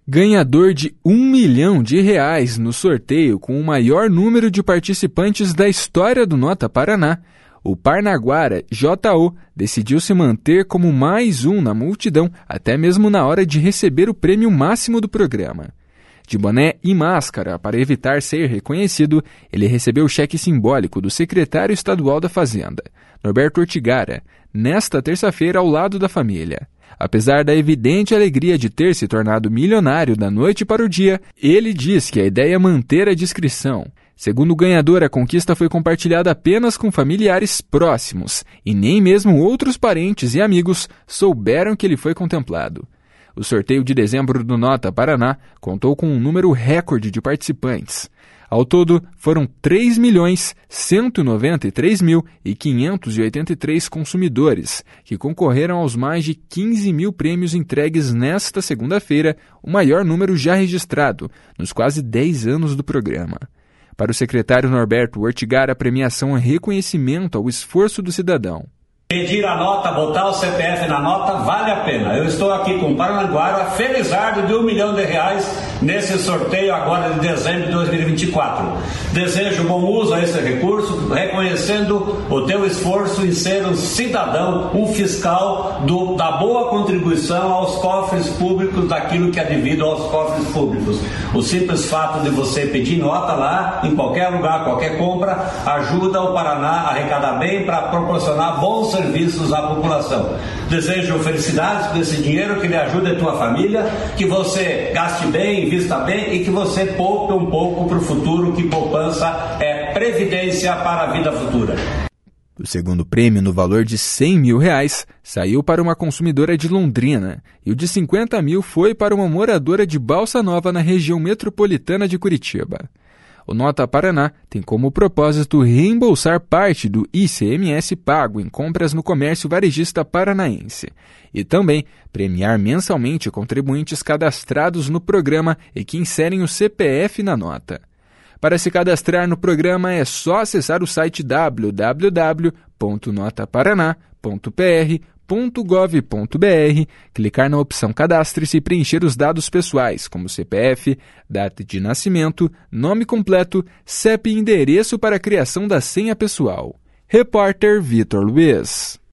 Ganhador de R$1 milhão no sorteio com o maior número de participantes da história do Nota Paraná, o Parnaguara JO decidiu se manter como mais um na multidão, até mesmo na hora de receber o prêmio máximo do programa. De boné e máscara, para evitar ser reconhecido, ele recebeu o cheque simbólico do secretário estadual da Fazenda, Norberto Ortigara, nesta terça-feira ao lado da família. Apesar da evidente alegria de ter se tornado milionário da noite para o dia, ele diz que a ideia é manter a discrição. Segundo o ganhador, a conquista foi compartilhada apenas com familiares próximos e nem mesmo outros parentes e amigos souberam que ele foi contemplado. O sorteio de dezembro do Nota Paraná contou com um número recorde de participantes. Ao todo, foram 3.193.583 consumidores que concorreram aos mais de 15 mil prêmios entregues nesta segunda-feira, o maior número já registrado nos quase 10 anos do programa. Para o secretário Norberto Ortigara, a premiação é reconhecimento ao esforço do cidadão. Pedir a nota, botar o CPF na nota, vale a pena. Eu estou aqui com o Parnaguara, felizardo de R$1 milhão nesse sorteio agora de dezembro de 2024. Desejo bom uso a esse recurso, reconhecendo o teu esforço em ser um cidadão, um fiscal da boa contribuição aos cofres públicos, daquilo que é devido aos cofres públicos. O simples fato de você pedir nota lá, em qualquer lugar, qualquer compra, ajuda o Paraná a arrecadar bem para proporcionar bons serviços à população. Desejo felicidades com esse dinheiro, que lhe ajude a tua família, que você gaste bem, invista bem e que você poupe um pouco para o futuro, que poupança é previdência para a vida futura. O segundo prêmio, no valor de R$100 mil, saiu para uma consumidora de Londrina e o de R$50 mil foi para uma moradora de Balsa Nova, na região metropolitana de Curitiba. O Nota Paraná tem como propósito reembolsar parte do ICMS pago em compras no comércio varejista paranaense e também premiar mensalmente contribuintes cadastrados no programa e que inserem o CPF na nota. Para se cadastrar no programa é só acessar o site www.notaparaná.pr.gov.br, clicar na opção Cadastre-se e preencher os dados pessoais, como CPF, data de nascimento, nome completo, CEP e endereço para a criação da senha pessoal. Repórter Vitor Luiz.